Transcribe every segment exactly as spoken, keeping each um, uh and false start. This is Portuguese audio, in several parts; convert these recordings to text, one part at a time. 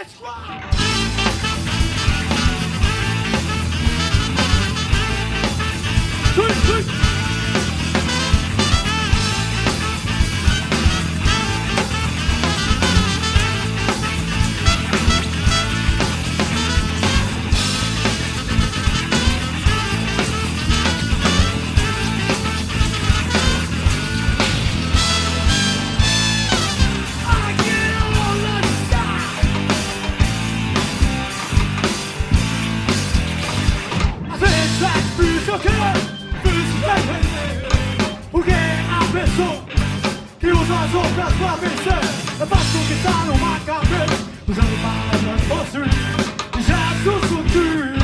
Porque a pessoa que usa as outras pra vencer é fácil que tá numa cabeça, usando palavras construir já sussurra.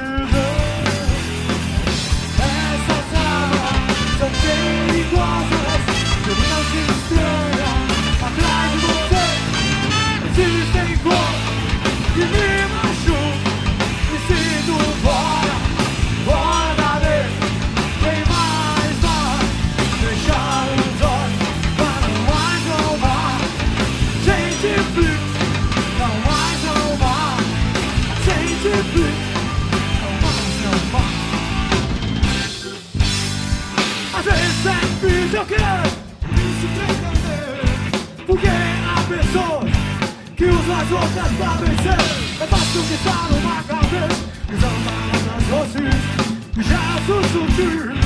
Essas armas são perigosas, não se estranha. Atrás de você existem cores que me machucam. Me sinto fora, fora da lei. Quem mais vai fechar os olhos para não mais não mais? Gente frio, não mais não mais. Gente frio, não mais não mais. Às vezes é difícil eu quero isso entender. Porque há pessoas que usam as outras pra vencer. É fácil que tá numa cabeça, usando palavras doces, já sussurra.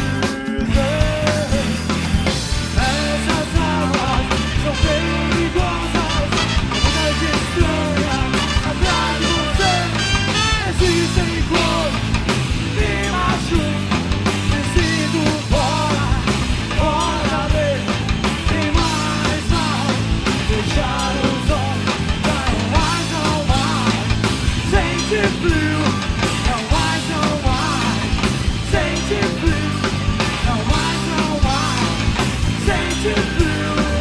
Essas armas são perigosas, mas estranhas. Atrás de você existem cores que me machucam. Me sinto fora, fora da lei. Quem mais vai fechar os olhos pra não mais, não mais? Sente frio, não mais, não mais. Sente frio, não mais, não mais. Sente frio.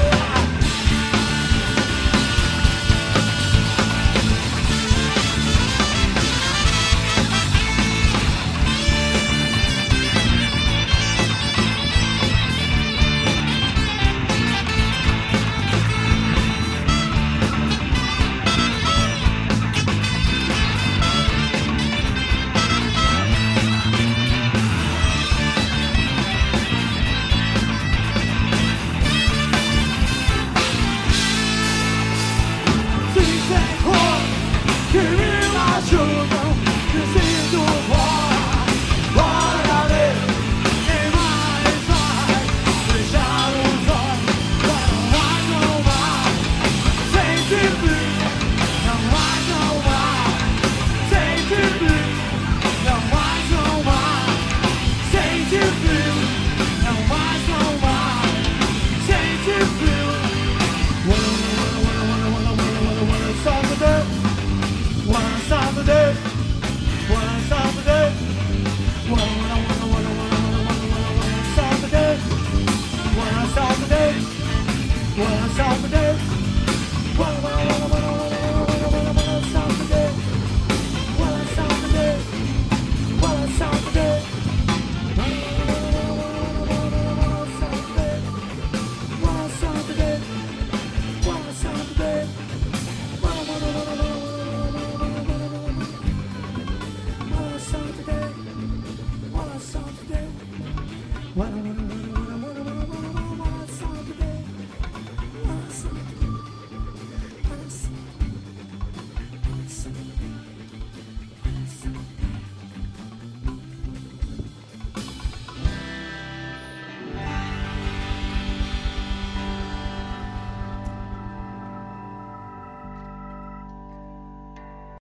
Que me machucam, me sinto fora, fora da lei. Quem mais vai fechar os olhos pra não mais, não mais? Sente frio, não mais, não mais. Sente frio, não mais, não mais. Sente frio, não mais, não mais. Sente frio. Wanna, wanna, wanna, wanna, wanna, wanna, wanna, stop the day. Wanna stop the day, wanna stop the day, wanna, wanna, wanna, wanna, wanna, wanna, wanna, wanna stop the day, wanna stop the day, wanna stop the day.